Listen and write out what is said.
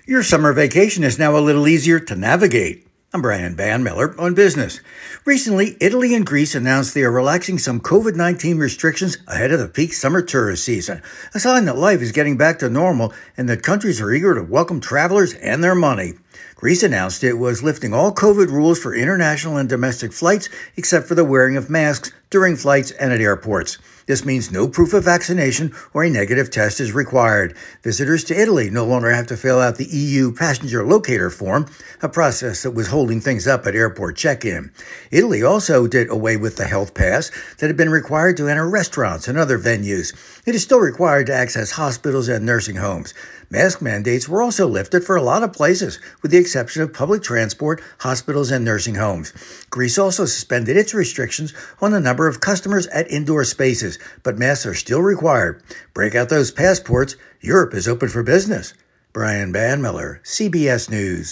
Your summer vacation is now a little easier to navigate. I'm Brian Van Miller on business. Recently, Italy and Greece announced they are relaxing some COVID-19 restrictions ahead of the peak summer tourist season, a sign that life is getting back to normal and that countries are eager to welcome travelers and their money. Greece announced it was lifting all COVID rules for international and domestic flights except for the wearing of masks during flights and at airports. This means no proof of vaccination or a negative test is required. Visitors to Italy no longer have to fill out the EU passenger locator form, a process that was holding things up at airport check-in. Italy also did away with the health pass that had been required to enter restaurants and other venues. It is still required to access hospitals and nursing homes. Mask mandates were also lifted for a lot of places, with the exception of public transport, hospitals, and nursing homes. Greece also suspended its restrictions on the number of customers at indoor spaces, but masks are still required. Break out those passports. Europe is open for business. Brian Van Miller, CBS News.